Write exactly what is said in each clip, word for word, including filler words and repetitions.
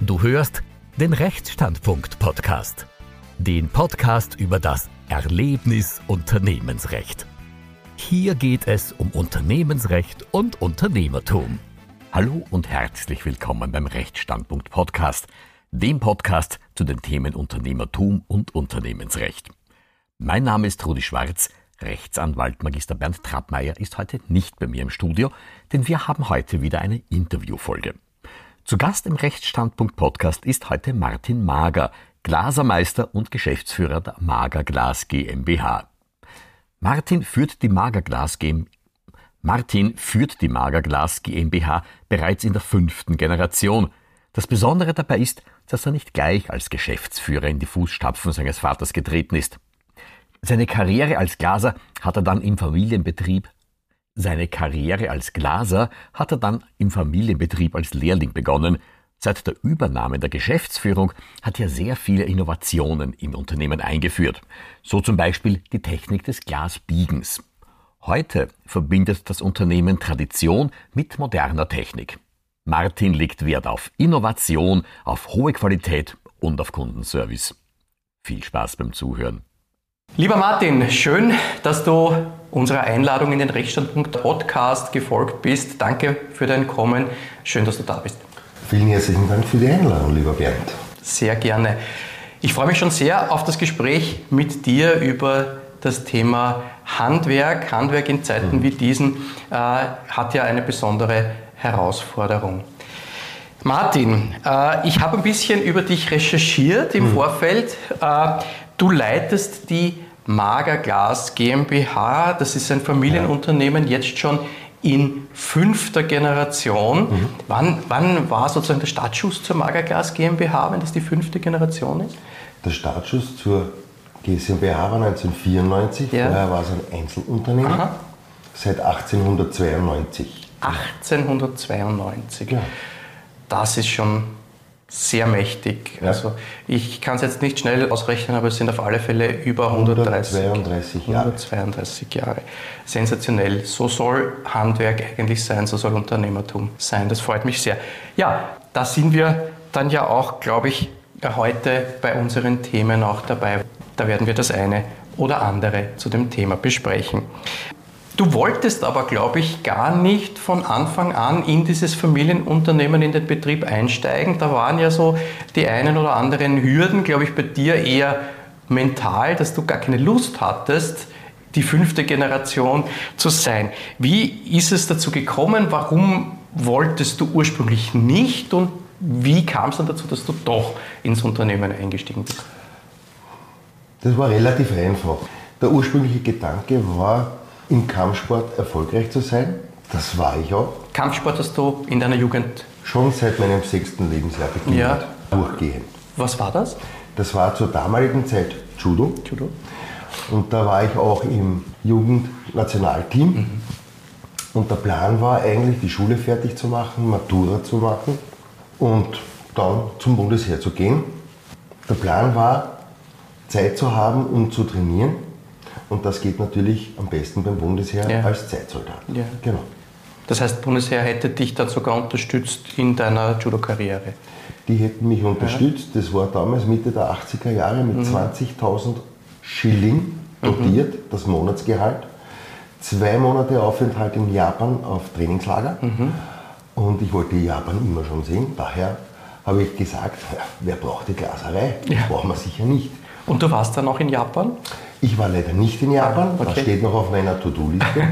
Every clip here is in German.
Du hörst den Rechtsstandpunkt-Podcast. Den Podcast über das Erlebnis Unternehmensrecht. Hier geht es um Unternehmensrecht und Unternehmertum. Hallo und herzlich willkommen beim Rechtsstandpunkt-Podcast, dem Podcast zu den Themen Unternehmertum und Unternehmensrecht. Mein Name ist Rudi Schwarz, Rechtsanwalt Magister Bernd Trappmeier ist heute nicht bei mir im Studio, denn wir haben heute wieder eine Interviewfolge. Zu Gast im Rechtsstandpunkt-Podcast ist heute Martin Mager, Glasermeister und Geschäftsführer der Mager Glas GmbH. Martin führt die Mager Glas GmbH Martin führt die Mager Glas GmbH bereits in der fünften Generation. Das Besondere dabei ist, dass er nicht gleich als Geschäftsführer in die Fußstapfen seines Vaters getreten ist. Seine Karriere als Glaser hat er dann im Familienbetrieb Seine Karriere als Glaser hat er dann im Familienbetrieb als Lehrling begonnen. Seit der Übernahme der Geschäftsführung hat er sehr viele Innovationen im Unternehmen eingeführt. So zum Beispiel die Technik des Glasbiegens. Heute verbindet das Unternehmen Tradition mit moderner Technik. Martin legt Wert auf Innovation, auf hohe Qualität und auf Kundenservice. Viel Spaß beim Zuhören. Lieber Martin, schön, dass du unserer Einladung in den Rechtsstandpunkt-Podcast gefolgt bist. Danke für dein Kommen. Schön, dass du da bist. Vielen herzlichen Dank für die Einladung, lieber Bernd. Sehr gerne. Ich freue mich schon sehr auf das Gespräch mit dir über das Thema Handwerk. Handwerk in Zeiten mhm. wie diesen äh, hat ja eine besondere Herausforderung. Martin, äh, ich habe ein bisschen über dich recherchiert im mhm. Vorfeld. Äh, du leitest die Mager Glas GmbH. Das ist ein Familienunternehmen, jetzt schon in fünfter Generation. Mhm. Wann, wann war sozusagen der Startschuss zur Mager Glas GmbH, wenn das die fünfte Generation ist? Der Startschuss zur GmbH war neunzehnhundertvierundneunzig. Ja. Vorher war es ein Einzelunternehmen. Aha. Seit achtzehnhundertzweiundneunzig. achtzehnhundertzweiundneunzig. Ja. Das ist schon sehr mächtig. Ja. Also ich kann es jetzt nicht schnell ausrechnen, aber es sind auf alle Fälle über hundertzweiunddreißig Jahre. hundertzweiunddreißig Jahre. Sensationell. So soll Handwerk eigentlich sein, so soll Unternehmertum sein. Das freut mich sehr. Ja, da sind wir dann ja auch, glaube ich, heute bei unseren Themen auch dabei. Da werden wir das eine oder andere zu dem Thema besprechen. Du wolltest aber, glaube ich, gar nicht von Anfang an in dieses Familienunternehmen, in den Betrieb einsteigen. Da waren ja so die einen oder anderen Hürden, glaube ich, bei dir eher mental, dass du gar keine Lust hattest, die fünfte Generation zu sein. Wie ist es dazu gekommen? Warum wolltest du ursprünglich nicht? Und wie kam es dann dazu, dass du doch ins Unternehmen eingestiegen bist? Das war relativ einfach. Der ursprüngliche Gedanke war, im Kampfsport erfolgreich zu sein. Das war ich auch. Kampfsport hast du in deiner Jugend? Schon seit meinem sechsten Lebensjahr beginnen, ja. Durchgehend. Was war das? Das war zur damaligen Zeit Judo. Judo. Und da war ich auch im Jugendnationalteam. Mhm. Und der Plan war eigentlich, die Schule fertig zu machen, Matura zu machen und dann zum Bundesheer zu gehen. Der Plan war, Zeit zu haben, um zu trainieren. Und das geht natürlich am besten beim Bundesheer ja. als Zeitsoldat. Ja. Genau. Das heißt, Bundesheer hätte dich dann sogar unterstützt in deiner Judo-Karriere? Die hätten mich unterstützt. Ja. Das war damals Mitte der achtziger Jahre mit mhm. zwanzigtausend Schilling dotiert, mhm. das Monatsgehalt. Zwei Monate Aufenthalt in Japan auf Trainingslager. Mhm. Und ich wollte Japan immer schon sehen. Daher habe ich gesagt, ja, wer braucht die Glaserei? Das ja. brauchen wir sicher nicht. Und du warst dann auch in Japan? Ich war leider nicht in Japan, okay. Das steht noch auf meiner To-Do-Liste,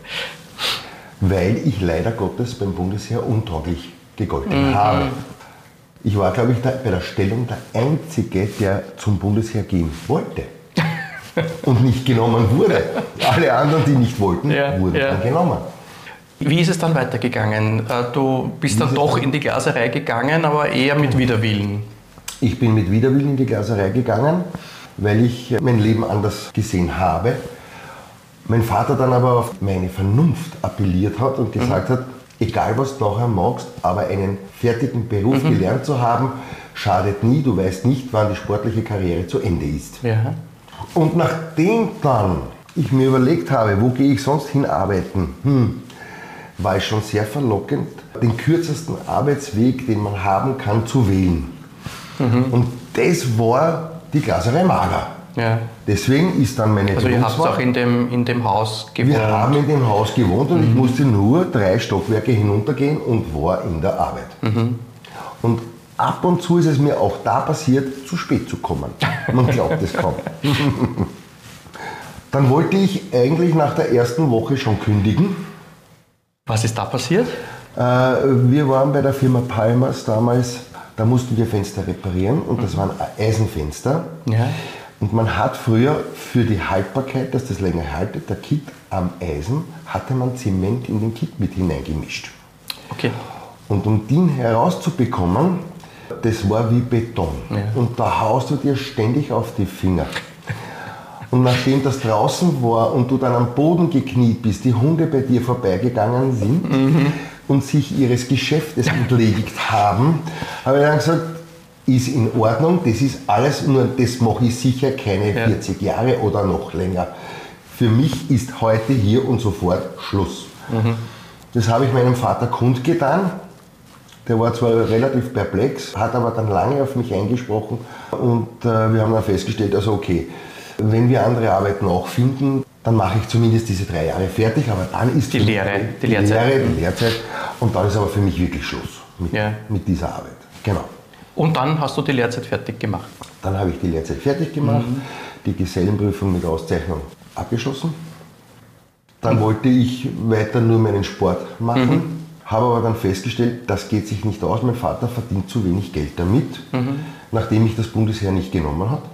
weil ich leider Gottes beim Bundesheer untauglich gegolten mhm. habe. Ich war, glaube ich, da, bei der Stellung der Einzige, der zum Bundesheer gehen wollte und nicht genommen wurde. Alle anderen, die nicht wollten, ja, wurden ja. dann genommen. Wie ist es dann weitergegangen? Du bist Wie dann doch in die Glaserei gegangen, aber eher mit Widerwillen. Ich bin mit Widerwillen in die Glaserei gegangen, weil ich mein Leben anders gesehen habe. Mein Vater dann aber auf meine Vernunft appelliert hat und gesagt mhm. hat, egal was du nachher magst, aber einen fertigen Beruf mhm. gelernt zu haben, schadet nie, du weißt nicht, wann die sportliche Karriere zu Ende ist. Ja. Und nachdem dann ich mir überlegt habe, wo gehe ich sonst hinarbeiten, hm, war es schon sehr verlockend, den kürzesten Arbeitsweg, den man haben kann, zu wählen. Mhm. Und das war die Glaserei Mager. Ja. Deswegen ist dann meine Also ihr habt auch in dem, in dem Haus gewohnt? Wir haben in dem Haus gewohnt und mhm. ich musste nur drei Stockwerke hinuntergehen und war in der Arbeit. Mhm. Und ab und zu ist es mir auch da passiert, zu spät zu kommen. Man glaubt es kaum. Dann wollte ich eigentlich nach der ersten Woche schon kündigen. Was ist da passiert? Äh, wir waren bei der Firma Palmers damals, da mussten wir Fenster reparieren und das waren Eisenfenster. Ja. Und man hat früher für die Haltbarkeit, dass das länger haltet, der Kit am Eisen, hatte man Zement in den Kit mit hineingemischt. Okay. Und um den herauszubekommen, das war wie Beton. Ja. Und da haust du dir ständig auf die Finger. Und nachdem das draußen war und du dann am Boden gekniet bist, die Hunde bei dir vorbeigegangen sind mhm. und sich ihres Geschäftes entledigt haben, habe ich dann gesagt, ist in Ordnung, das ist alles, nur das mache ich sicher keine ja. vierzig Jahre oder noch länger. Für mich ist heute hier und sofort Schluss. Mhm. Das habe ich meinem Vater kundgetan. Der war zwar relativ perplex, hat aber dann lange auf mich eingesprochen und äh, wir haben dann festgestellt, also okay, wenn wir andere Arbeit nachfinden, dann mache ich zumindest diese drei Jahre fertig, aber dann ist die, Lehre, die, die, Lehrzeit. Lehre, die Lehrzeit und dann ist aber für mich wirklich Schluss mit, ja. mit dieser Arbeit. Genau. Und dann hast du die Lehrzeit fertig gemacht? Dann habe ich die Lehrzeit fertig gemacht, mhm. die Gesellenprüfung mit Auszeichnung abgeschlossen. Dann mhm. wollte ich weiter nur meinen Sport machen, mhm. habe aber dann festgestellt, das geht sich nicht aus, mein Vater verdient zu wenig Geld damit, mhm. nachdem mich das Bundesheer nicht genommen hat.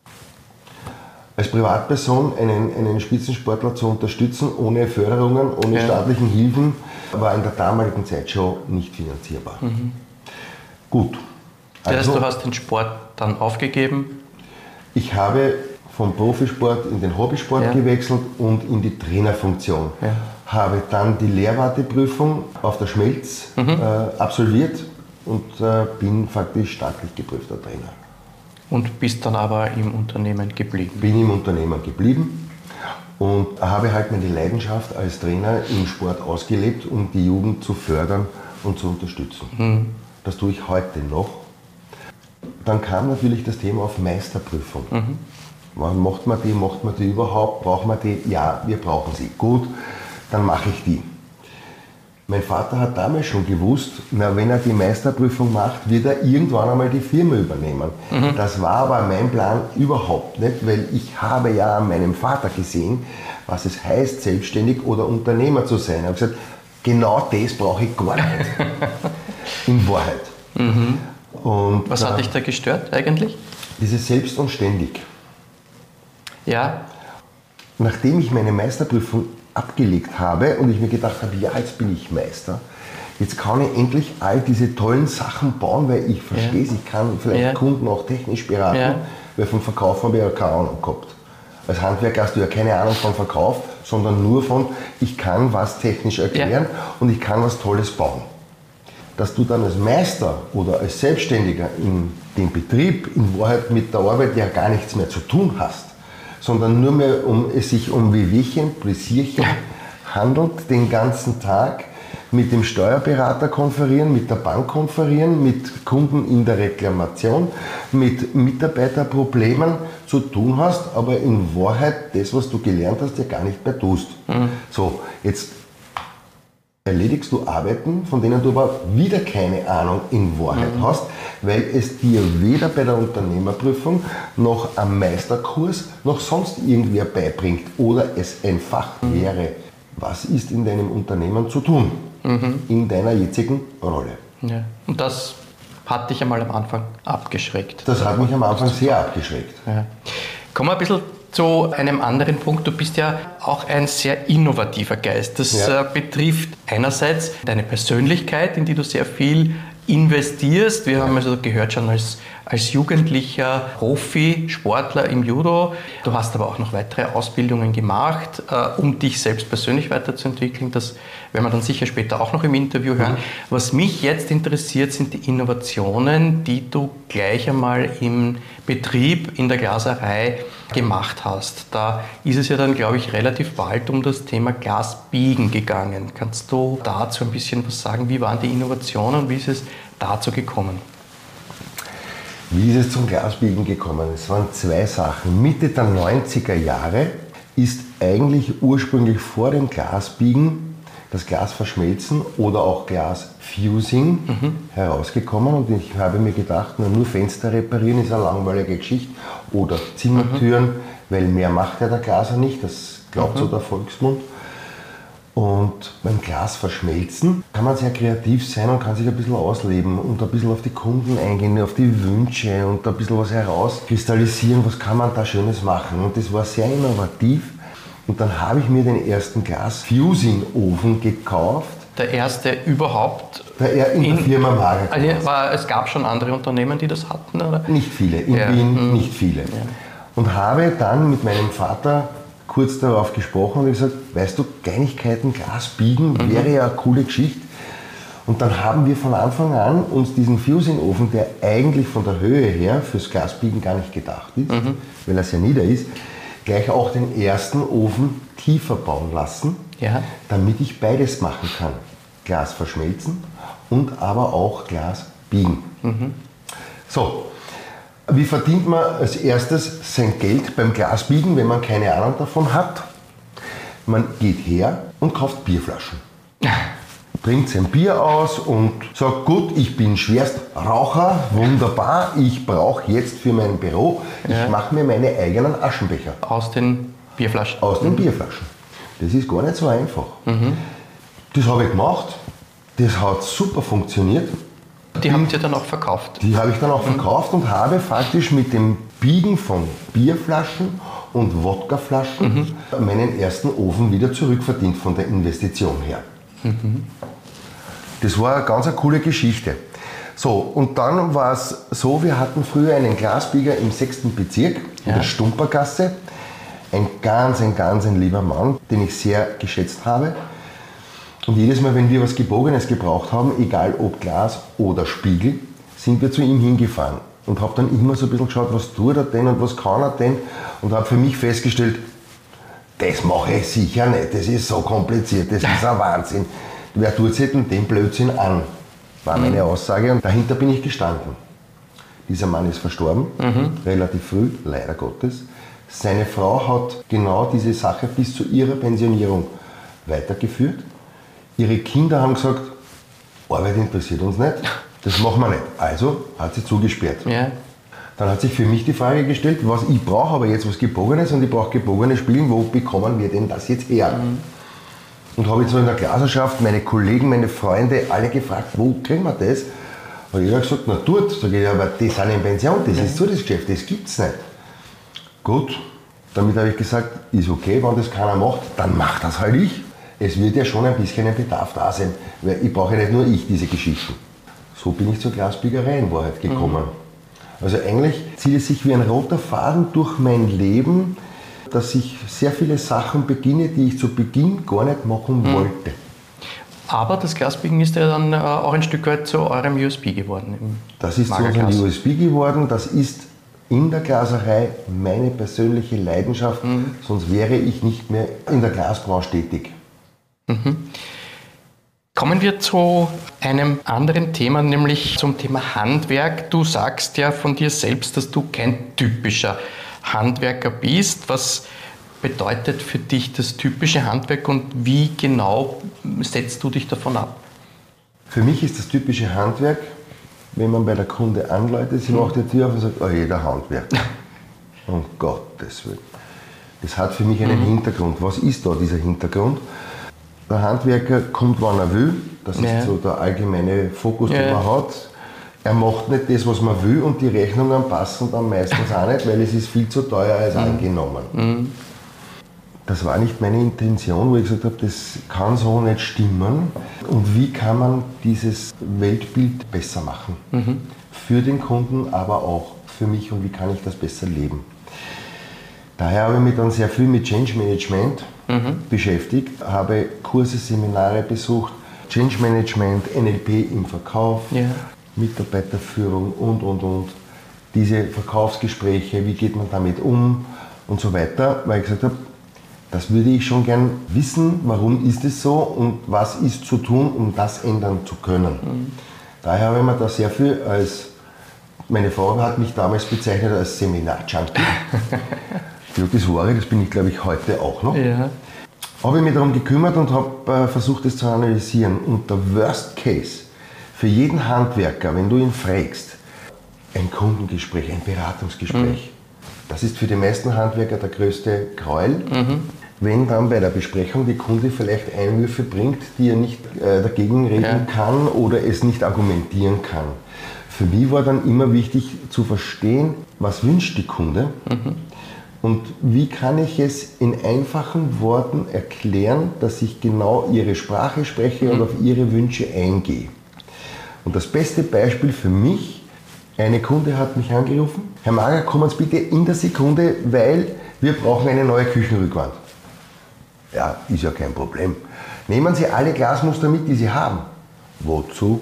Als Privatperson einen, einen Spitzensportler zu unterstützen, ohne Förderungen, ohne ja. staatlichen Hilfen, war in der damaligen Zeit schon nicht finanzierbar. Mhm. Gut. Das heißt, also, du hast den Sport dann aufgegeben? Ich habe vom Profisport in den Hobbysport ja. gewechselt und in die Trainerfunktion. Ja. Habe dann die Lehrwarteprüfung auf der Schmelz mhm. äh, absolviert und äh, bin faktisch staatlich geprüfter Trainer. Und bist dann aber im Unternehmen geblieben? Bin im Unternehmen geblieben und habe halt meine Leidenschaft als Trainer im Sport ausgelebt, um die Jugend zu fördern und zu unterstützen. Mhm. Das tue ich heute noch. Dann kam natürlich das Thema auf Meisterprüfung. Mhm. Wann macht man die, macht man die überhaupt, braucht man die? Ja, wir brauchen sie. Gut, dann mache ich die. Mein Vater hat damals schon gewusst, na, wenn er die Meisterprüfung macht, wird er irgendwann einmal die Firma übernehmen. Mhm. Das war aber mein Plan überhaupt nicht, weil ich habe ja an meinem Vater gesehen, was es heißt, selbstständig oder Unternehmer zu sein. Ich habe gesagt, genau das brauche ich gar nicht. In Wahrheit. Mhm. Und was hat dich da gestört eigentlich? Dieses Selbst und Ständig. Ja. Nachdem ich meine Meisterprüfung abgelegt habe und ich mir gedacht habe, ja, jetzt bin ich Meister, jetzt kann ich endlich all diese tollen Sachen bauen, weil ich verstehe es, ja. ich kann vielleicht ja. Kunden auch technisch beraten, ja. weil vom Verkauf habe ich ja keine Ahnung gehabt. Als Handwerker hast du ja keine Ahnung vom Verkauf, sondern nur von, ich kann was technisch erklären ja. und ich kann was Tolles bauen. Dass du dann als Meister oder als Selbstständiger in dem Betrieb in Wahrheit mit der Arbeit ja gar nichts mehr zu tun hast, sondern nur mehr um es sich um Wehwehchen, Pläsierchen handelt, den ganzen Tag mit dem Steuerberater konferieren, mit der Bank konferieren, mit Kunden in der Reklamation, mit Mitarbeiterproblemen zu tun hast, aber in Wahrheit das, was du gelernt hast, ja gar nicht mehr tust. Mhm. So, jetzt erledigst du Arbeiten, von denen du aber wieder keine Ahnung in Wahrheit mhm. hast, weil es dir weder bei der Unternehmerprüfung noch am Meisterkurs noch sonst irgendwer beibringt oder es ein Fach mhm. wäre. Was ist in deinem Unternehmen zu tun, mhm. in deiner jetzigen Rolle? Ja. Und das hat dich einmal am Anfang abgeschreckt? Das hat mich am Anfang sehr abgeschreckt. Ja. Kommen wir ein bisschen zu einem anderen Punkt. Du bist ja auch ein sehr innovativer Geist. Das ja. betrifft einerseits deine Persönlichkeit, in die du sehr viel investierst. Wir ja. haben also gehört schon als als jugendlicher Profi-Sportler im Judo. Du hast aber auch noch weitere Ausbildungen gemacht, äh, um dich selbst persönlich weiterzuentwickeln. Das werden wir dann sicher später auch noch im Interview hören. Mhm. Was mich jetzt interessiert, sind die Innovationen, die du gleich einmal im Betrieb in der Glaserei gemacht hast. Da ist es ja dann, glaube ich, relativ bald um das Thema Glasbiegen gegangen. Kannst du dazu ein bisschen was sagen? Wie waren die Innovationen und wie ist es dazu gekommen? Wie ist es zum Glasbiegen gekommen? Es waren zwei Sachen. Mitte der neunziger Jahre ist eigentlich ursprünglich vor dem Glasbiegen das Glasverschmelzen oder auch Glasfusing mhm. herausgekommen und ich habe mir gedacht, na, nur Fenster reparieren ist eine langweilige Geschichte oder Zimmertüren, mhm. weil mehr macht ja der Glaser nicht, das glaubt mhm. so der Volksmund. Und beim Glasverschmelzen kann man sehr kreativ sein und kann sich ein bisschen ausleben und ein bisschen auf die Kunden eingehen, auf die Wünsche und ein bisschen was herauskristallisieren, was kann man da Schönes machen. Und das war sehr innovativ. Und dann habe ich mir den ersten Glasfusing-Ofen gekauft. Der erste überhaupt? Der in, in der Firma Mager. Also war, es gab schon andere Unternehmen, die das hatten? Oder? Nicht viele, in ja. Wien nicht viele. Ja. Und habe dann mit meinem Vater kurz darauf gesprochen und gesagt, weißt du, Kleinigkeiten, Glas biegen, mhm. wäre ja eine coole Geschichte. Und dann haben wir von Anfang an uns diesen Fusing-Ofen, der eigentlich von der Höhe her fürs Glasbiegen gar nicht gedacht ist, mhm. weil er sehr nieder ist, gleich auch den ersten Ofen tiefer bauen lassen, ja. damit ich beides machen kann. Glas verschmelzen und aber auch Glas biegen. Mhm. So, wie verdient man als erstes sein Geld beim Glasbiegen, wenn man keine Ahnung davon hat? Man geht her und kauft Bierflaschen. Trinkt sein Bier aus und sagt, gut, ich bin Schwerstraucher, wunderbar, ich brauche jetzt für mein Büro, ja. ich mache mir meine eigenen Aschenbecher. Aus den Bierflaschen? Aus den mhm. Bierflaschen. Das ist gar nicht so einfach. Mhm. Das habe ich gemacht, das hat super funktioniert. Die habt ihr dann auch verkauft? Die habe ich dann auch mhm. verkauft und habe faktisch mit dem Biegen von Bierflaschen und Wodkaflaschen mhm. meinen ersten Ofen wieder zurückverdient von der Investition her. Mhm. Das war eine ganz eine coole Geschichte. So, und dann war es so, wir hatten früher einen Glasbieger im sechsten Bezirk, ja. in der Stumpergasse. Ein ganz, ein ganz ein lieber Mann, den ich sehr geschätzt habe. Und jedes Mal, wenn wir was Gebogenes gebraucht haben, egal ob Glas oder Spiegel, sind wir zu ihm hingefahren. Und habe dann immer so ein bisschen geschaut, was tut er denn und was kann er denn. Und habe für mich festgestellt, das mache ich sicher nicht, das ist so kompliziert, das ist ein Wahnsinn. Wer tut sich denn den Blödsinn an? War meine Aussage und dahinter bin ich gestanden. Dieser Mann ist verstorben, mhm. relativ früh, leider Gottes. Seine Frau hat genau diese Sache bis zu ihrer Pensionierung weitergeführt. Ihre Kinder haben gesagt, Arbeit interessiert uns nicht, das machen wir nicht. Also hat sie zugesperrt. Ja. Dann hat sich für mich die Frage gestellt, was ich brauche aber jetzt was Gebogenes und ich brauche gebogene Spielen, wo bekommen wir denn das jetzt her? Mhm. Und habe jetzt so in der Glaserschaft meine Kollegen, meine Freunde alle gefragt, wo kriegen wir das? Und jeder hat gesagt, na dort. Sag ich, aber die sind in Pension, das ja. ist so das Geschäft, das gibt's nicht. Gut, damit habe ich gesagt, ist okay, wenn das keiner macht, dann macht das halt ich. Es wird ja schon ein bisschen ein Bedarf da sein, weil ich brauche ja nicht nur ich diese Geschichten. So bin ich zur Glasbiegerei in Wahrheit gekommen. Mhm. Also eigentlich zieht es sich wie ein roter Faden durch mein Leben, dass ich sehr viele Sachen beginne, die ich zu Beginn gar nicht machen mhm. wollte. Aber das Glasbiegen ist ja dann auch ein Stück weit zu eurem U S P geworden. Das ist zu unserem U S P geworden, das ist in der Glaserei meine persönliche Leidenschaft, mhm. sonst wäre ich nicht mehr in der Glasbranche tätig. Mhm. Kommen wir zu einem anderen Thema, nämlich zum Thema Handwerk. Du sagst ja von dir selbst, dass du kein typischer Handwerker bist. Was bedeutet für dich das typische Handwerk und wie genau setzt du dich davon ab? Für mich ist das typische Handwerk, wenn man bei der Kunde anläutet, sie macht die Tür auf und sagt, oh jeder Handwerk. Um Gottes Willen. Das hat für mich einen mhm. Hintergrund. Was ist da dieser Hintergrund? Der Handwerker kommt, wann er will. Das ja. ist so der allgemeine Fokus, ja. den man hat. Er macht nicht das, was man will und die Rechnungen passen dann meistens auch nicht, weil es ist viel zu teuer als mhm. angenommen. Mhm. Das war nicht meine Intention, wo ich gesagt habe, das kann so nicht stimmen. Und wie kann man dieses Weltbild besser machen? Mhm. Für den Kunden, aber auch für mich und wie kann ich das besser leben? Daher habe ich mich dann sehr viel mit Change Management mhm. beschäftigt, habe Kurse, Seminare besucht, Change Management, N L P im Verkauf, ja. Mitarbeiterführung und, und, und. Diese Verkaufsgespräche, wie geht man damit um und so weiter, weil ich gesagt habe, das würde ich schon gern wissen, warum ist es so und was ist zu tun, um das ändern zu können. Mhm. Daher habe ich mir da sehr viel als, meine Frau hat mich damals bezeichnet als Seminar-Junkie. Ja, das war ich, das bin ich glaube ich heute auch noch. Ja. Habe ich mich darum gekümmert und habe äh, versucht, das zu analysieren. Und der Worst Case für jeden Handwerker, wenn du ihn fragst, ein Kundengespräch, ein Beratungsgespräch, mhm. das ist für die meisten Handwerker der größte Gräuel. Mhm. Wenn dann bei der Besprechung die Kunde vielleicht Einwürfe bringt, die er nicht äh, dagegen reden ja. kann oder es nicht argumentieren kann. Für mich war dann immer wichtig zu verstehen, was wünscht die Kunde mhm. und wie kann ich es in einfachen Worten erklären, dass ich genau ihre Sprache spreche mhm. und auf ihre Wünsche eingehe. Und das beste Beispiel für mich, eine Kunde hat mich angerufen, Herr Mager, kommen Sie bitte in der Sekunde, weil wir brauchen eine neue Küchenrückwand. Ja, ist ja kein Problem. Nehmen Sie alle Glasmuster mit, die Sie haben. Wozu?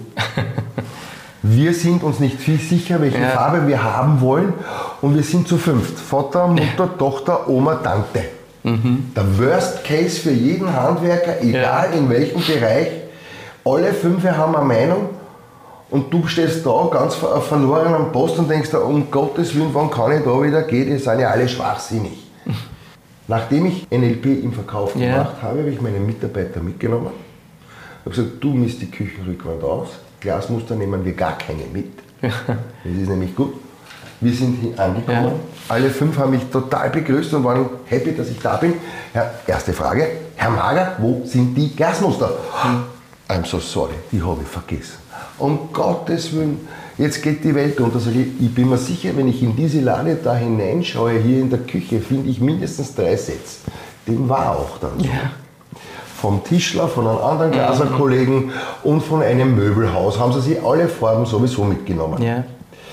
Wir sind uns nicht viel sicher, welche ja. Farbe wir haben wollen und wir sind zu fünft. Vater, Mutter, Tochter, Oma, Tante. Mhm. Der Worst Case für jeden Handwerker, egal ja. in welchem Bereich. Alle fünf haben eine Meinung und du stehst da ganz verloren am Post und denkst, um Gottes Willen, wann kann ich da wieder gehen? Die sind ja alle schwachsinnig. Nachdem ich N L P im Verkauf gemacht yeah. habe, habe ich meinen Mitarbeiter mitgenommen. Ich habe gesagt, du misst die Küchenrückwand aus, Glasmuster nehmen wir gar keine mit. Das ist nämlich gut. Wir sind hier angekommen. Ja. Alle fünf haben mich total begrüßt und waren happy, dass ich da bin. Ja, erste Frage, Herr Mager, wo sind die Glasmuster? Hm. I'm so sorry, die habe ich vergessen. Um Gottes Willen, jetzt geht die Welt unter. Sag ich, ich bin mir sicher, wenn ich in diese Lade da hineinschaue, hier in der Küche, finde ich mindestens drei Sets. Dem war auch dann so. Ja. Vom Tischler, von einem anderen Glaserkollegen und von einem Möbelhaus haben sie sich alle Farben sowieso mitgenommen. Ja.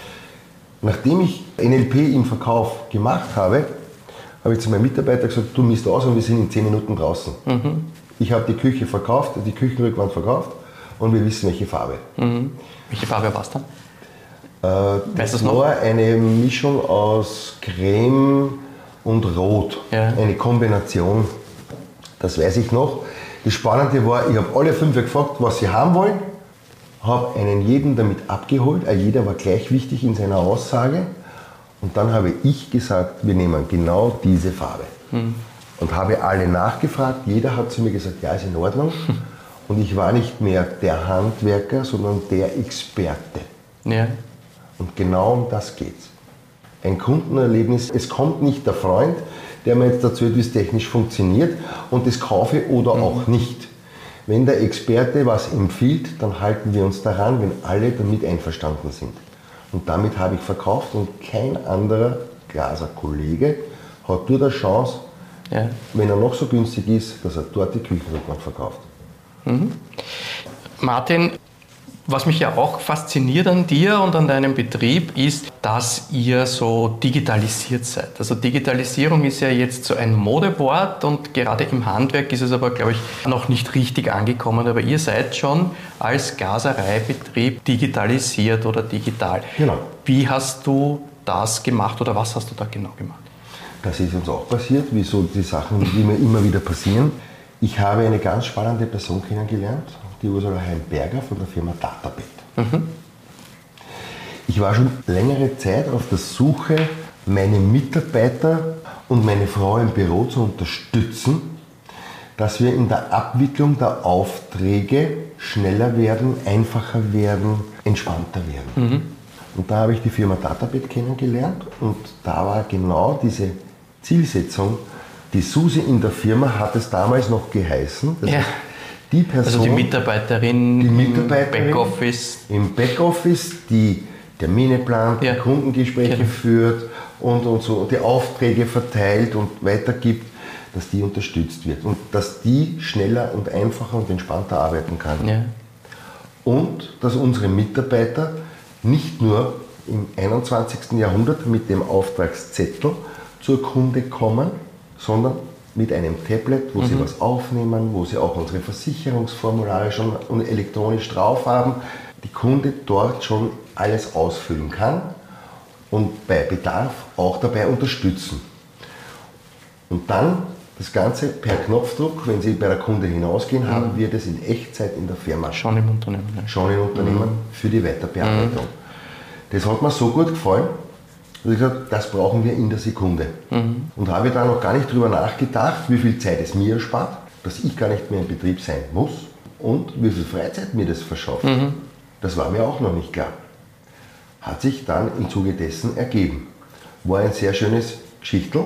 Nachdem ich N L P im Verkauf gemacht habe, habe ich zu meinem Mitarbeiter gesagt, du misst aus und wir sind in zehn Minuten draußen. Mhm. Ich habe die Küche verkauft, die Küchenrückwand verkauft und wir wissen, welche Farbe. Mhm. Welche Farbe war es dann? Äh, das war eine Mischung aus Creme und Rot, ja. eine Kombination, das weiß ich noch. Das Spannende war, ich habe alle fünf gefragt, was sie haben wollen, habe einen jeden damit abgeholt, jeder war gleich wichtig in seiner Aussage und dann habe ich gesagt, wir nehmen genau diese Farbe. Mhm. Und habe alle nachgefragt, jeder hat zu mir gesagt, ja, ist in Ordnung. Und ich war nicht mehr der Handwerker, sondern der Experte. Ja. Und genau um das geht's. Ein Kundenerlebnis, es kommt nicht der Freund, der mir jetzt erzählt, wie es technisch funktioniert und das kaufe oder mhm. auch nicht. Wenn der Experte was empfiehlt, dann halten wir uns daran, wenn alle damit einverstanden sind. Und damit habe ich verkauft und kein anderer Glaser-Kollege hat nur die Chance, ja. wenn er noch so günstig ist, dass er dort die Küchenrückwand verkauft. Mhm. Martin, was mich ja auch fasziniert an dir und an deinem Betrieb ist, dass ihr so digitalisiert seid. Also Digitalisierung ist ja jetzt so ein Modewort und gerade im Handwerk ist es aber, glaube ich, noch nicht richtig angekommen. Aber ihr seid schon als Glasereibetrieb digitalisiert oder digital. Genau. Wie hast du das gemacht oder was hast du da genau gemacht? Das ist uns auch passiert, wie so die Sachen, die mir immer wieder passieren. Ich habe eine ganz spannende Person kennengelernt, die Ursula Heimberger von der Firma Databet. Mhm. Ich war schon längere Zeit auf der Suche, meine Mitarbeiter und meine Frau im Büro zu unterstützen, dass wir in der Abwicklung der Aufträge schneller werden, einfacher werden, entspannter werden. Mhm. Und da habe ich die Firma Databet kennengelernt und da war genau diese Zielsetzung. Die Susi in der Firma hat es damals noch geheißen. Das ja. heißt, die Person, also die Mitarbeiterin, die Mitarbeiterin im Backoffice. Im Backoffice, die Termine plant, ja. Kundengespräche genau. führt und, und so, die Aufträge verteilt und weitergibt. dass die unterstützt wird und dass die schneller und einfacher und entspannter arbeiten kann. Ja. Und dass unsere Mitarbeiter nicht nur im einundzwanzigsten Jahrhundert mit dem Auftragszettel zur Kunde kommen, sondern mit einem Tablet, wo mhm. sie was aufnehmen, wo sie auch unsere Versicherungsformulare schon elektronisch drauf haben, die Kunde dort schon alles ausfüllen kann und bei Bedarf auch dabei unterstützen. Und dann das Ganze per Knopfdruck, wenn Sie bei der Kunde hinausgehen, mhm. haben wir das in Echtzeit in der Firma. Schon im Unternehmen. Ja. Schon im Unternehmen mhm. für die Weiterbearbeitung. Mhm. Das hat mir so gut gefallen, dass ich gesagt habe, das brauchen wir in der Sekunde. Mhm. Und habe da noch gar nicht drüber nachgedacht, wie viel Zeit es mir erspart, dass ich gar nicht mehr im Betrieb sein muss und wie viel Freizeit mir das verschafft. Mhm. Das war mir auch noch nicht klar. Hat sich dann im Zuge dessen ergeben. War ein sehr schönes Geschichtel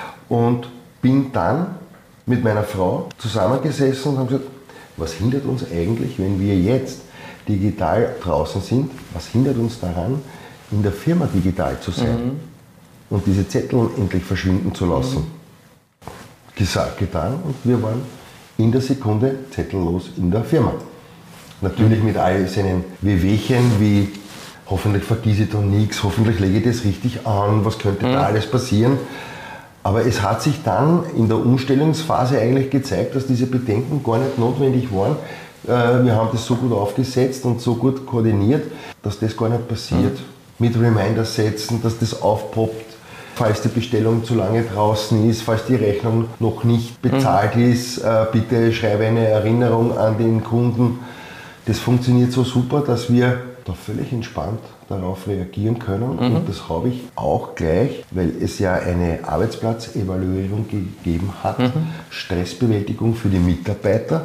und bin dann mit meiner Frau zusammengesessen und haben gesagt, was hindert uns eigentlich, wenn wir jetzt digital draußen sind, was hindert uns daran, in der Firma digital zu sein mhm. und diese Zettel endlich verschwinden zu lassen. Mhm. Gesagt, getan und wir waren in der Sekunde zettellos in der Firma. Natürlich mit all seinen Wehwehchen wie hoffentlich vergesse ich da nichts, hoffentlich lege ich das richtig an, was könnte mhm. da alles passieren. Aber es hat sich dann in der Umstellungsphase eigentlich gezeigt, dass diese Bedenken gar nicht notwendig waren. Wir haben das so gut aufgesetzt und so gut koordiniert, dass das gar nicht passiert. Mhm. Mit Reminders setzen, dass das aufpoppt, falls die Bestellung zu lange draußen ist, falls die Rechnung noch nicht bezahlt mhm. ist, bitte schreibe eine Erinnerung an den Kunden. Das funktioniert so super, dass wir da völlig entspannt darauf reagieren können. Mhm. Und das habe ich auch gleich, weil es ja eine Arbeitsplatzevaluierung gegeben hat, mhm. Stressbewältigung für die Mitarbeiter.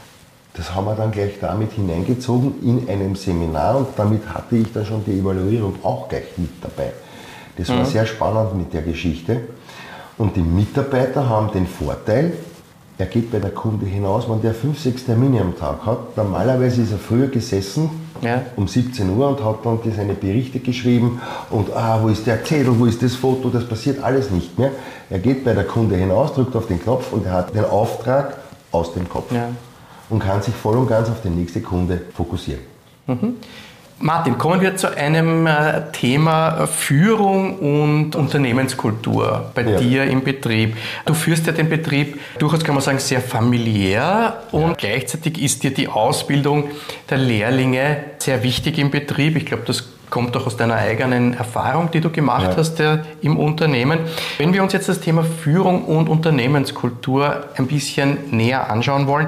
Das haben wir dann gleich damit hineingezogen in einem Seminar und damit hatte ich dann schon die Evaluierung auch gleich mit dabei. Das war mhm. sehr spannend mit der Geschichte. Und die Mitarbeiter haben den Vorteil, er geht bei der Kunde hinaus, wenn der fünf, sechs Termine am Tag hat. Normalerweise ist er früher gesessen, ja. um siebzehn Uhr und hat dann seine Berichte geschrieben und ah, wo ist der Zettel, wo ist das Foto, das passiert alles nicht mehr. Er geht bei der Kunde hinaus, drückt auf den Knopf und er hat den Auftrag aus dem Kopf ja. und kann sich voll und ganz auf die nächste Kunde fokussieren. Mhm. Martin, kommen wir zu einem Thema Führung und Unternehmenskultur bei ja. dir im Betrieb. Du führst ja den Betrieb durchaus, kann man sagen, sehr familiär und ja. gleichzeitig ist dir die Ausbildung der Lehrlinge sehr wichtig im Betrieb. Ich glaube, das kommt doch aus deiner eigenen Erfahrung, die du gemacht ja. hast ja, im Unternehmen. Wenn wir uns jetzt das Thema Führung und Unternehmenskultur ein bisschen näher anschauen wollen,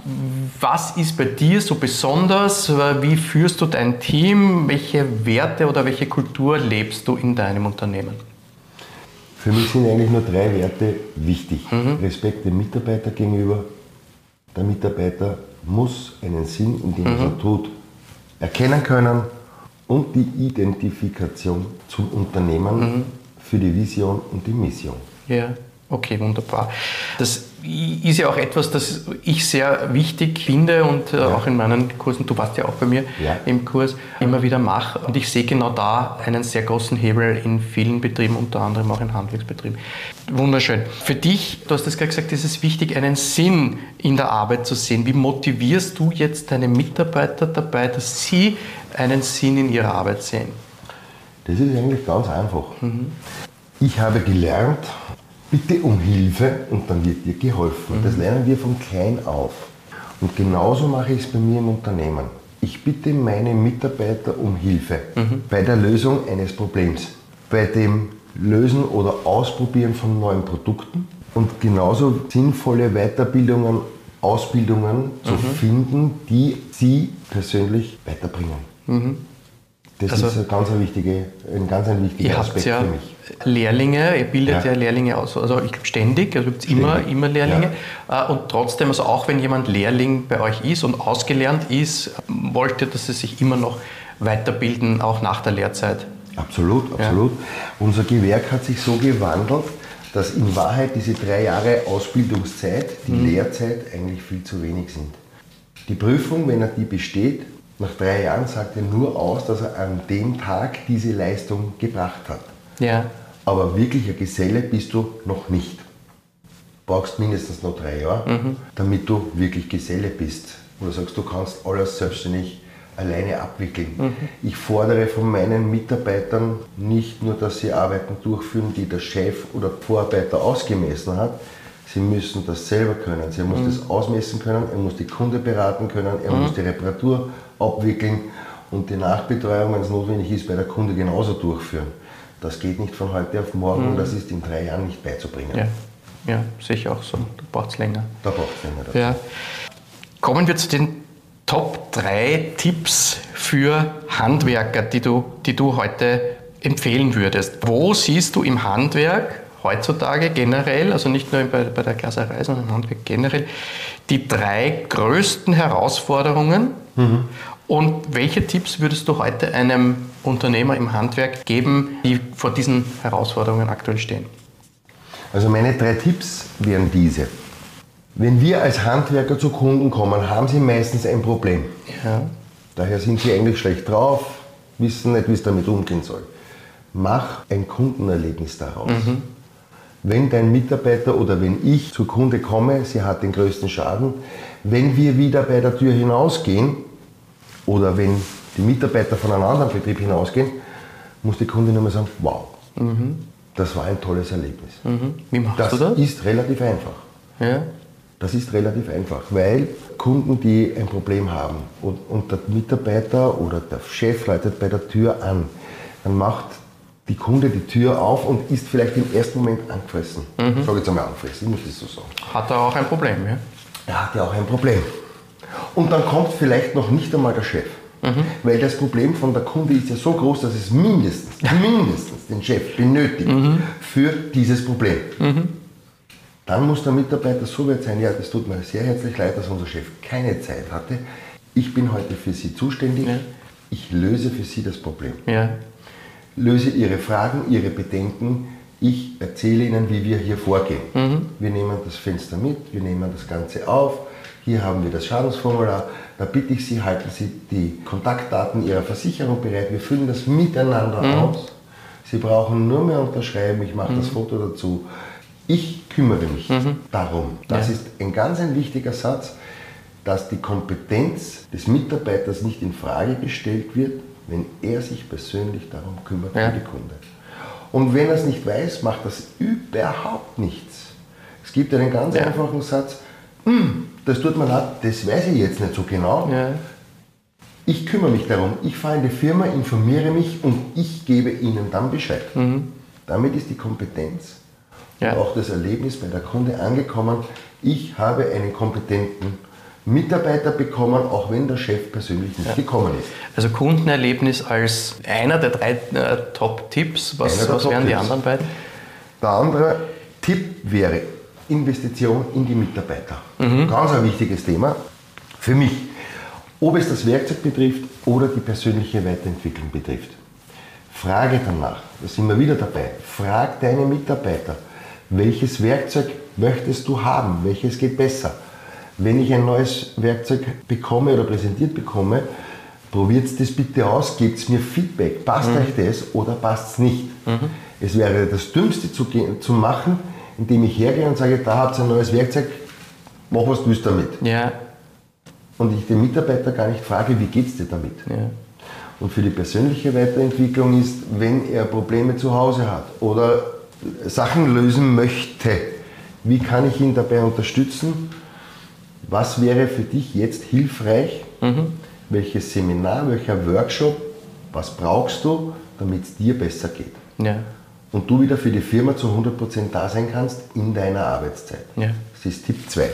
was ist bei dir so besonders? Wie führst du dein Team? Welche Werte oder welche Kultur lebst du in deinem Unternehmen? Für mich sind eigentlich nur drei Werte wichtig. Mhm. Respekt dem Mitarbeiter gegenüber. Der Mitarbeiter muss einen Sinn in dem, was mhm. er tut, erkennen können. Und die Identifikation zum Unternehmen mhm. für die Vision und die Mission. Ja, okay, wunderbar. Das ist ja auch etwas, das ich sehr wichtig finde und ja. auch in meinen Kursen, du warst ja auch bei mir ja. im Kurs, immer wieder mache. Und ich sehe genau da einen sehr großen Hebel in vielen Betrieben, unter anderem auch in Handwerksbetrieben. Wunderschön. Für dich, du hast es gerade gesagt, ist es wichtig, einen Sinn in der Arbeit zu sehen. Wie motivierst du jetzt deine Mitarbeiter dabei, dass sie einen Sinn in ihrer Arbeit sehen? Das ist eigentlich ganz einfach. Mhm. Ich habe gelernt, bitte um Hilfe und dann wird dir geholfen. Mhm. Das lernen wir von klein auf. Und genauso mache ich es bei mir im Unternehmen. Ich bitte meine Mitarbeiter um Hilfe mhm. bei der Lösung eines Problems, bei dem Lösen oder Ausprobieren von neuen Produkten und genauso sinnvolle Weiterbildungen, Ausbildungen mhm. zu finden, die sie persönlich weiterbringen. Mhm. Das also, ist ein ganz, wichtige, ein ganz ein wichtiger Aspekt ja für mich. Lehrlinge, ihr bildet ja, ja Lehrlinge aus, also ich glaube ständig, also gibt es immer, immer Lehrlinge. Ja. Und trotzdem, also auch wenn jemand Lehrling bei euch ist und ausgelernt ist, wollt ihr, dass sie sich immer noch weiterbilden, auch nach der Lehrzeit? Absolut, absolut. Ja. Unser Gewerk hat sich so gewandelt, dass in Wahrheit diese drei Jahre Ausbildungszeit, die mhm. Lehrzeit, eigentlich viel zu wenig sind. Die Prüfung, wenn er die besteht, nach drei Jahren sagt er nur aus, dass er an dem Tag diese Leistung gebracht hat. Ja. Aber wirklicher Geselle bist du noch nicht. brauchst mindestens noch drei Jahre, mhm. damit du wirklich Geselle bist. Oder sagst, du kannst alles selbstständig alleine abwickeln. Mhm. Ich fordere von meinen Mitarbeitern nicht nur, dass sie Arbeiten durchführen, die der Chef oder der Vorarbeiter ausgemessen hat. Sie müssen das selber können. Sie muss mhm. das ausmessen können, er muss die Kunde beraten können, er mhm. muss die Reparatur abwickeln und die Nachbetreuung, wenn es notwendig ist, bei der Kunde genauso durchführen. Das geht nicht von heute auf morgen, mhm. das ist in drei Jahren nicht beizubringen. Ja, ja, sehe ich auch so. Da braucht es länger. Da braucht es länger. Dafür. Ja. Kommen wir zu den Top drei Tipps für Handwerker, die du, die du heute empfehlen würdest. Wo siehst du im Handwerk heutzutage generell, also nicht nur bei, bei der Glaserei, sondern im Handwerk generell, die drei größten Herausforderungen? Mhm. Und welche Tipps würdest du heute einem Unternehmer im Handwerk geben, die vor diesen Herausforderungen aktuell stehen? Also meine drei Tipps wären diese. Wenn wir als Handwerker zu Kunden kommen, haben sie meistens ein Problem. Ja. Daher sind sie eigentlich schlecht drauf, wissen nicht, wie es damit umgehen soll. Mach ein Kundenerlebnis daraus. Mhm. Wenn dein Mitarbeiter oder wenn ich zur Kunde komme, sie hat den größten Schaden, wenn wir wieder bei der Tür hinausgehen oder wenn die Mitarbeiter von einem anderen Betrieb hinausgehen, muss die Kunde nur mal sagen, wow, mhm. das war ein tolles Erlebnis. Mhm. Wie machst das du das? Das ist relativ einfach. Ja. Das ist relativ einfach, weil Kunden, die ein Problem haben und, und der Mitarbeiter oder der Chef läutet bei der Tür an, dann macht die Kunde die Tür auf und ist vielleicht im ersten Moment angefressen. Mhm. Ich sage jetzt einmal angefressen, ich muss das so sagen. Hat er auch ein Problem, ja? Er hat ja auch ein Problem. Und dann kommt vielleicht noch nicht einmal der Chef. Mhm. Weil das Problem von der Kunde ist ja so groß, dass es mindestens, mindestens den Chef benötigt mhm. für dieses Problem. Mhm. Dann muss der Mitarbeiter so weit sein, ja, das tut mir sehr herzlich leid, dass unser Chef keine Zeit hatte. Ich bin heute für Sie zuständig, ja. ich löse für Sie das Problem. Ja. Löse Ihre Fragen, Ihre Bedenken, ich erzähle Ihnen, wie wir hier vorgehen. Mhm. Wir nehmen das Fenster mit, wir nehmen das Ganze auf, hier haben wir das Schadensformular, da bitte ich Sie, halten Sie die Kontaktdaten Ihrer Versicherung bereit, wir füllen das miteinander mhm. aus. Sie brauchen nur mehr unterschreiben, ich mache mhm. das Foto dazu. Ich kümmere mich mhm. darum. Das ja. ist ein ganz ein wichtiger Satz, dass die Kompetenz des Mitarbeiters nicht in Frage gestellt wird, wenn er sich persönlich darum kümmert ja. für die Kunde. Und wenn er es nicht weiß, macht das überhaupt nichts. Es gibt einen ganz ja. einfachen Satz, das tut mir leid, das weiß ich jetzt nicht so genau. Ja. Ich kümmere mich darum, ich fahre in die Firma, informiere mich und ich gebe Ihnen dann Bescheid. Mhm. Damit ist die Kompetenz ja. und auch das Erlebnis bei der Kunde angekommen. Ich habe einen kompetenten Mitarbeiter bekommen, auch wenn der Chef persönlich nicht ja. gekommen ist. Also Kundenerlebnis als einer der drei äh, Top-Tipps. Was, was wären die anderen beiden? Der andere Tipp wäre Investition in die Mitarbeiter. Mhm. Ganz ein wichtiges Thema für mich. Ob es das Werkzeug betrifft oder die persönliche Weiterentwicklung betrifft. Frage danach, da sind wir wieder dabei, frag deine Mitarbeiter, welches Werkzeug möchtest du haben, welches geht besser. Wenn ich ein neues Werkzeug bekomme oder präsentiert bekomme, probiert das bitte aus, gebt mir Feedback, passt mhm. euch das oder passt es nicht. Mhm. Es wäre das Dümmste zu, zu machen, indem ich hergehe und sage, da habt ihr ein neues Werkzeug, mach was du willst damit. Ja. Und ich den Mitarbeiter gar nicht frage, wie geht es dir damit. Ja. Und für die persönliche Weiterentwicklung ist, wenn er Probleme zu Hause hat oder Sachen lösen möchte, wie kann ich ihn dabei unterstützen? Was wäre für dich jetzt hilfreich? Mhm. Welches Seminar, welcher Workshop, was brauchst du, damit es dir besser geht? Ja. Und du wieder für die Firma zu hundert Prozent da sein kannst in deiner Arbeitszeit. Ja. Das ist Tipp zwei.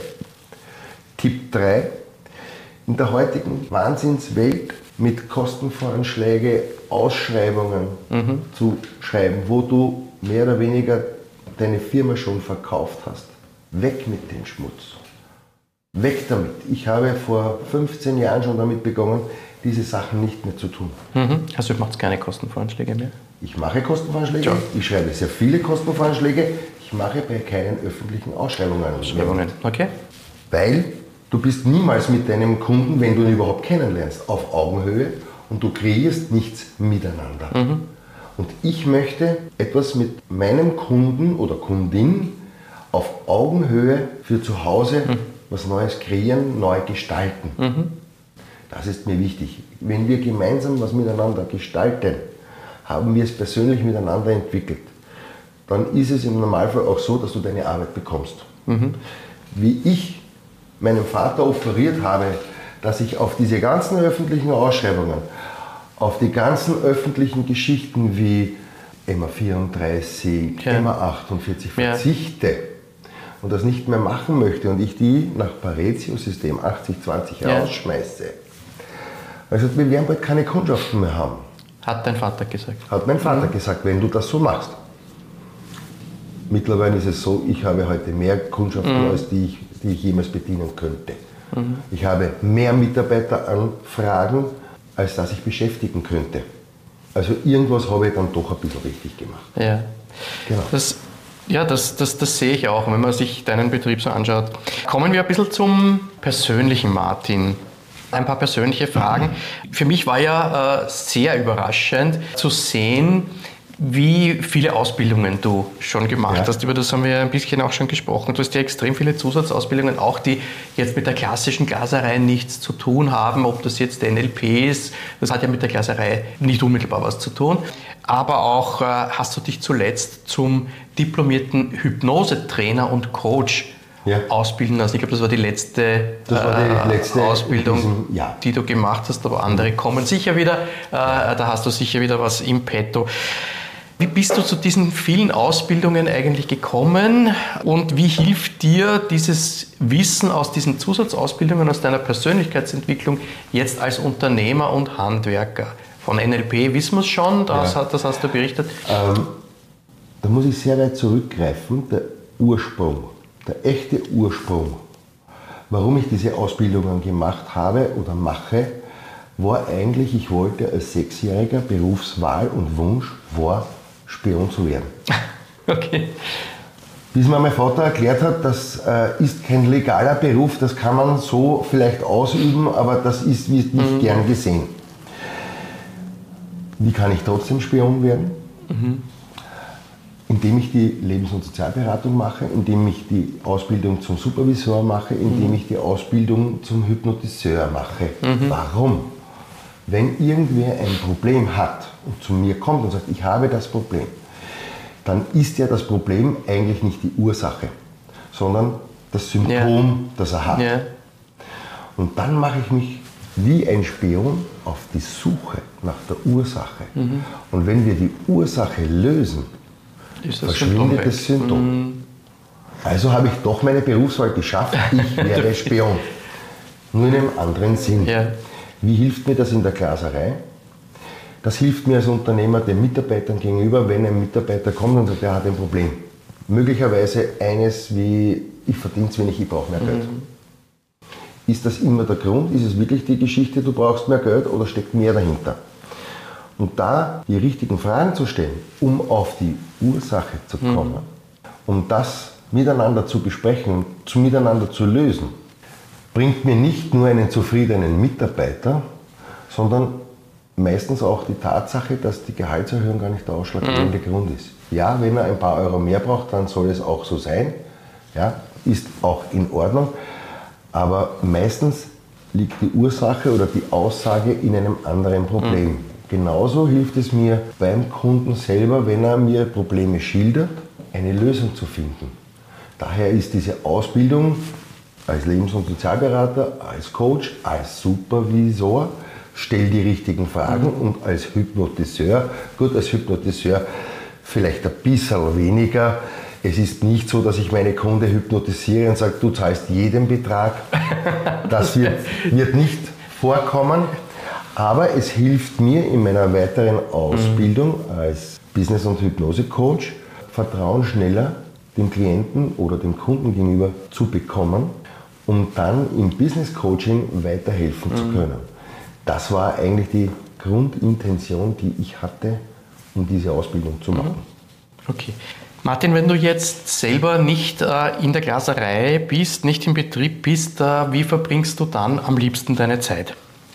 Tipp drei. In der heutigen Wahnsinnswelt mit Kostenvoranschläge, Ausschreibungen mhm. zu schreiben, wo du mehr oder weniger deine Firma schon verkauft hast. Weg mit dem Schmutz. Weg damit. Ich habe vor fünfzehn Jahren schon damit begonnen, diese Sachen nicht mehr zu tun. Mhm. Also du machst keine Kostenvoranschläge mehr? Ich mache Kostenvoranschläge, ja. ich schreibe sehr viele Kostenvoranschläge, ich mache bei keinen öffentlichen Ausschreibungen. Ausschreibungen, okay. Weil du bist niemals mit deinem Kunden, wenn du ihn überhaupt kennenlernst, auf Augenhöhe und du kreierst nichts miteinander. Mhm. Und ich möchte etwas mit meinem Kunden oder Kundin auf Augenhöhe für zu Hause mhm. was Neues kreieren, neu gestalten. Mhm. Das ist mir wichtig. Wenn wir gemeinsam was miteinander gestalten, haben wir es persönlich miteinander entwickelt, dann ist es im Normalfall auch so, dass du deine Arbeit bekommst. Mhm. Wie ich meinem Vater offeriert habe, dass ich auf diese ganzen öffentlichen Ausschreibungen, auf die ganzen öffentlichen Geschichten wie M A vierunddreißig, ja. M A achtundvierzig verzichte ja. und das nicht mehr machen möchte und ich die nach Pareto-System achtzig zwanzig ja. rausschmeiße. Also wir werden bald keine Kundschaften mehr haben. Hat dein Vater gesagt? Hat mein Vater mhm. gesagt, wenn du das so machst. Mittlerweile ist es so, ich habe heute mehr Kundschaften, mhm. als die ich, die ich jemals bedienen könnte. Mhm. Ich habe mehr Mitarbeiteranfragen, als dass ich beschäftigen könnte. Also irgendwas habe ich dann doch ein bisschen richtig gemacht. Ja, genau. Das, ja, das, das, das sehe ich auch, wenn man sich deinen Betrieb so anschaut. Kommen wir ein bisschen zum persönlichen Martin. Ein paar persönliche Fragen. Für mich war ja äh, sehr überraschend zu sehen, wie viele Ausbildungen du schon gemacht ja. hast. Über das haben wir ja ein bisschen auch schon gesprochen. Du hast ja extrem viele Zusatzausbildungen, auch die jetzt mit der klassischen Glaserei nichts zu tun haben. Ob das jetzt N L P ist, das hat ja mit der Glaserei nicht unmittelbar was zu tun. Aber auch äh, hast du dich zuletzt zum diplomierten Hypnosetrainer und Coach ja. ausbilden lassen. Ich glaube, das war die letzte, das war die letzte äh, Ausbildung, diesem, ja. die du gemacht hast, aber andere kommen sicher wieder. Äh, da hast du sicher wieder was im Petto. Wie bist du zu diesen vielen Ausbildungen eigentlich gekommen und wie hilft dir dieses Wissen aus diesen Zusatzausbildungen, aus deiner Persönlichkeitsentwicklung jetzt als Unternehmer und Handwerker? Von N L P wissen wir es schon, das, ja. das hast du berichtet. Ähm, da muss ich sehr weit zurückgreifen, der Ursprung. Der echte Ursprung, warum ich diese Ausbildungen gemacht habe oder mache, war eigentlich, ich wollte als Sechsjähriger Berufswahl und Wunsch war, Spion zu werden. Okay. Bis mir mein Vater erklärt hat, das äh, ist kein legaler Beruf, das kann man so vielleicht ausüben, aber das ist wird nicht mhm. gern gesehen. Wie kann ich trotzdem Spion werden? Mhm. Indem ich die Lebens- und Sozialberatung mache, indem ich die Ausbildung zum Supervisor mache, indem mhm. ich die Ausbildung zum Hypnotiseur mache. Mhm. Warum? Wenn irgendwer ein Problem hat und zu mir kommt und sagt, ich habe das Problem, dann ist ja das Problem eigentlich nicht die Ursache, sondern das Symptom, ja. das er hat. Ja. Und dann mache ich mich wie ein Spion auf die Suche nach der Ursache. Mhm. Und wenn wir die Ursache lösen, ist das verschwindet Symptom das Symptom. Mhm. Also habe ich doch meine Berufswahl geschafft, ich werde Spion. Nur in einem anderen Sinn. Ja. Wie hilft mir das in der Glaserei? Das hilft mir als Unternehmer den Mitarbeitern gegenüber, wenn ein Mitarbeiter kommt und sagt, er hat ein Problem. Möglicherweise eines wie, ich verdiene zu wenig, ich brauche mehr Geld. Mhm. Ist das immer der Grund? Ist es wirklich die Geschichte, du brauchst mehr Geld oder steckt mehr dahinter? Und da die richtigen Fragen zu stellen, um auf die Ursache zu kommen, mhm. um das miteinander zu besprechen, zu miteinander zu lösen, bringt mir nicht nur einen zufriedenen Mitarbeiter, sondern meistens auch die Tatsache, dass die Gehaltserhöhung gar nicht der ausschlaggebende mhm. Grund ist. Ja, wenn er ein paar Euro mehr braucht, dann soll es auch so sein. Ja, ist auch in Ordnung. Aber meistens liegt die Ursache oder die Aussage in einem anderen Problem. Mhm. Genauso hilft es mir beim Kunden selber, wenn er mir Probleme schildert, eine Lösung zu finden. Daher ist diese Ausbildung als Lebens- und Sozialberater, als Coach, als Supervisor, stell die richtigen Fragen mhm. und als Hypnotiseur, gut, als Hypnotiseur vielleicht ein bisschen weniger. Es ist nicht so, dass ich meine Kunden hypnotisiere und sage, du zahlst jeden Betrag. Das wird, wird nicht vorkommen. Aber es hilft mir in meiner weiteren Ausbildung als Business- und Hypnose-Coach, Vertrauen schneller dem Klienten oder dem Kunden gegenüber zu bekommen, um dann im Business-Coaching weiterhelfen mhm. zu können. Das war eigentlich die Grundintention, die ich hatte, um diese Ausbildung zu machen. Okay. Martin, wenn du jetzt selber nicht äh, in der Glaserei bist, nicht im Betrieb bist, äh, wie verbringst du dann am liebsten deine Zeit?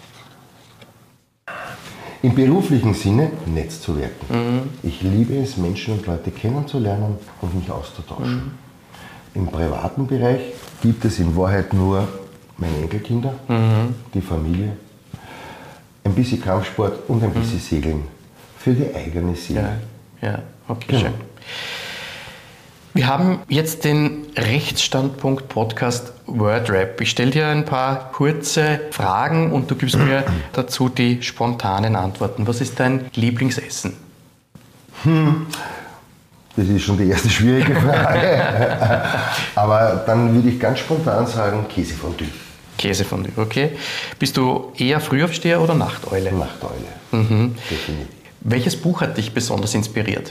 Im beruflichen Sinne Netzwerken. Mhm. Ich liebe es, Menschen und Leute kennenzulernen und mich auszutauschen. Mhm. Im privaten Bereich gibt es in Wahrheit nur meine Enkelkinder, mhm. die Familie, ein bisschen Kampfsport und ein bisschen mhm. Segeln für die eigene Seele. Ja, ja. Okay, genau. Schön. Wir haben jetzt den Rechtsstandpunkt-Podcast Wordrap. Ich stelle dir ein paar kurze Fragen und du gibst mir dazu die spontanen Antworten. Was ist dein Lieblingsessen? Hm, das ist schon die erste schwierige Frage. Aber dann würde ich ganz spontan sagen Käsefondue. Käsefondue, okay. Bist du eher Frühaufsteher oder Nachteule? Nachteule, mhm. definitiv. Welches Buch hat dich besonders inspiriert?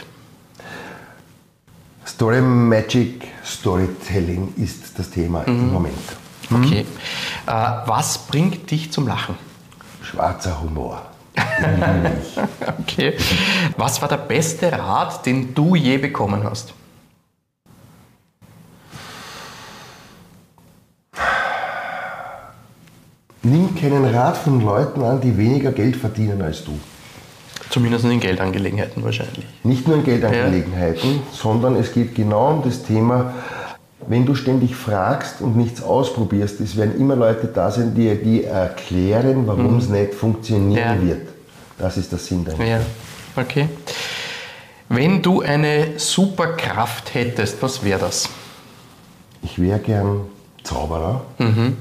Story Magic Storytelling ist das Thema mhm. im Moment. Okay. Äh, was bringt dich zum Lachen? Schwarzer Humor. Okay. Was war der beste Rat, den du je bekommen hast? Nimm keinen Rat von Leuten an, die weniger Geld verdienen als du. Zumindest in Geldangelegenheiten wahrscheinlich. Nicht nur in Geldangelegenheiten, ja. sondern es geht genau um das Thema, wenn du ständig fragst und nichts ausprobierst, es werden immer Leute da sein, die dir erklären, warum mhm. es nicht funktionieren ja. wird. Das ist der Sinn dahinter. Ja, okay. Wenn du eine Superkraft hättest, was wäre das? Ich wäre gern Zauberer, mhm.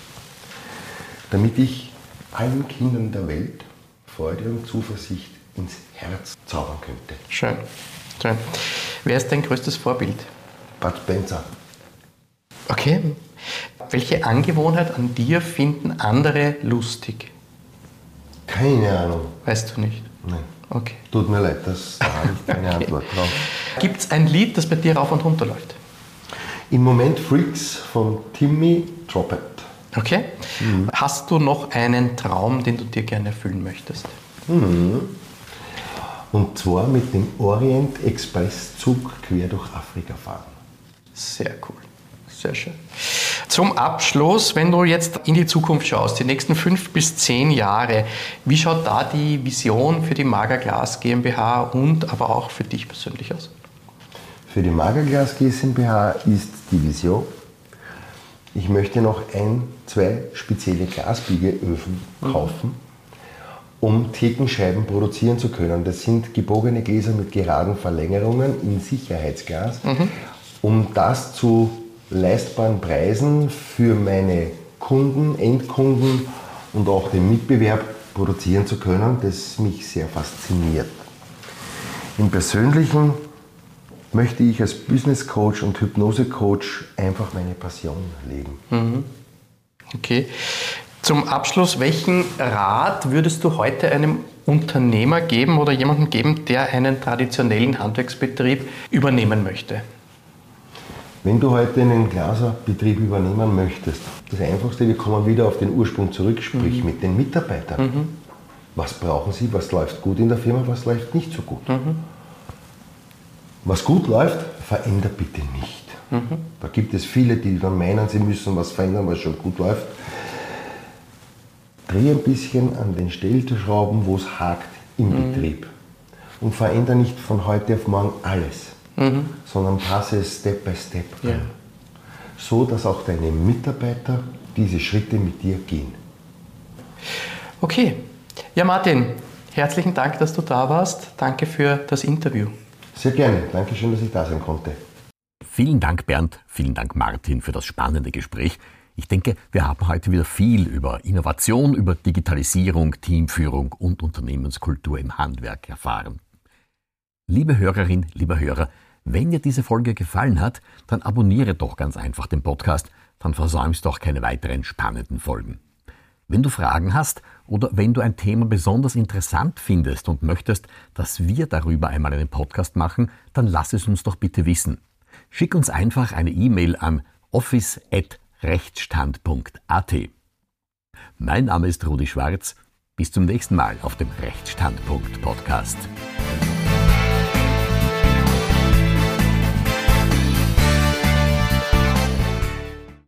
damit ich allen Kindern der Welt Freude und Zuversicht ins Herz zaubern könnte. Schön. Schön. Wer ist dein größtes Vorbild? Bud Spencer. Okay. Welche Angewohnheit an dir finden andere lustig? Keine Ahnung. Weißt du nicht? Nein. Okay. Tut mir leid, das, da habe ich keine okay. Antwort drauf. Gibt es ein Lied, das bei dir rauf und runter läuft? Im Moment Freaks von Timmy Trumpet. Okay. Mhm. Hast du noch einen Traum, den du dir gerne erfüllen möchtest? Mhm. Und zwar mit dem Orient Express Zug quer durch Afrika fahren. Sehr cool. Sehr schön. Zum Abschluss, wenn du jetzt in die Zukunft schaust, die nächsten fünf bis zehn Jahre, wie schaut da die Vision für die Magerglas GmbH und aber auch für dich persönlich aus? Für die Magerglas GmbH ist die Vision, ich möchte noch ein, zwei spezielle Glasbiegeöfen kaufen, um Thekenscheiben produzieren zu können. Das sind gebogene Gläser mit geraden Verlängerungen in Sicherheitsglas, mhm. um das zu leistbaren Preisen für meine Kunden, Endkunden und auch den Mitbewerb produzieren zu können, das mich sehr fasziniert. Im Persönlichen möchte ich als Business Coach und Hypnose Coach einfach meine Passion leben. Mhm. Okay. Zum Abschluss, welchen Rat würdest du heute einem Unternehmer geben oder jemandem geben, der einen traditionellen Handwerksbetrieb übernehmen möchte? Wenn du heute einen Glaserbetrieb übernehmen möchtest, das Einfachste, wir kommen wieder auf den Ursprung zurück, sprich mhm. mit den Mitarbeitern. Mhm. Was brauchen sie, was läuft gut in der Firma, was läuft nicht so gut. Mhm. Was gut läuft, verändert bitte nicht. Mhm. Da gibt es viele, die dann meinen, sie müssen was verändern, was schon gut läuft. Dreh ein bisschen an den Stellschrauben, wo es hakt im mhm. Betrieb. Und verändere nicht von heute auf morgen alles, mhm. sondern passe es Step by Step an. Ja. So, dass auch deine Mitarbeiter diese Schritte mit dir gehen. Okay. Ja, Martin, herzlichen Dank, dass du da warst. Danke für das Interview. Sehr gerne. Dankeschön, dass ich da sein konnte. Vielen Dank, Bernd. Vielen Dank, Martin, für das spannende Gespräch. Ich denke, wir haben heute wieder viel über Innovation, über Digitalisierung, Teamführung und Unternehmenskultur im Handwerk erfahren. Liebe Hörerin, lieber Hörer, wenn dir diese Folge gefallen hat, dann abonniere doch ganz einfach den Podcast, dann versäumst du auch keine weiteren spannenden Folgen. Wenn du Fragen hast oder wenn du ein Thema besonders interessant findest und möchtest, dass wir darüber einmal einen Podcast machen, dann lass es uns doch bitte wissen. Schick uns einfach eine E-Mail an office at rechtsstand punkt a t. Mein Name ist Rudi Schwarz. Bis zum nächsten Mal auf dem Rechtsstandpunkt Podcast.